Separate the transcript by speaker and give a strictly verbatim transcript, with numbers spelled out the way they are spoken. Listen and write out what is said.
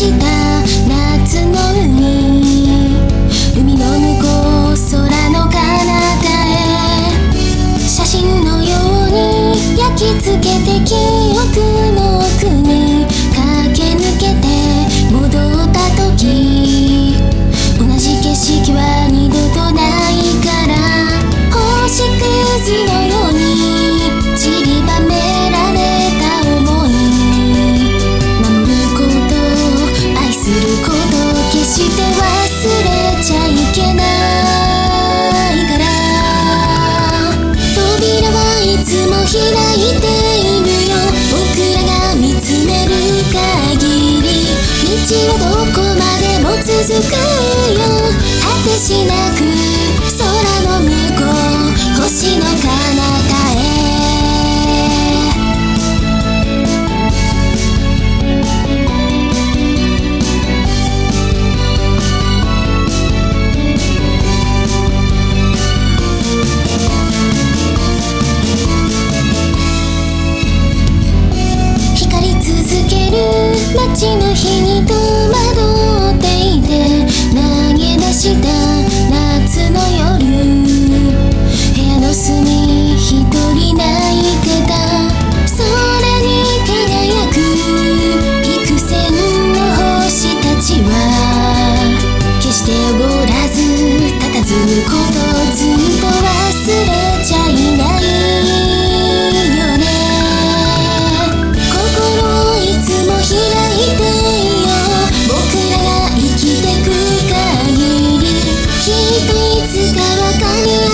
Speaker 1: した夏の海、海の向こう空の彼方へ、写真のように焼き付けて記憶の奥に駆け抜けて戻った時、同じ景色は二度とないから、星屑のように散りばめられた想い、守ること愛すること決して忘れちゃいけないから、扉はいつも開いているよ、僕らが見つめる限り道はどこまでも続くよ、果てしなく空の向こう星の彼方へ。光り続ける街の日に戸惑っていて、投げ出した夏の夜、部屋の隅一人泣いてた、それに輝く幾千の星たちは決しておごらず佇むこと、ずっと忘れちゃいないよね。心をいつも開いてよ、僕らが生きてく限りきっといつか分かり合う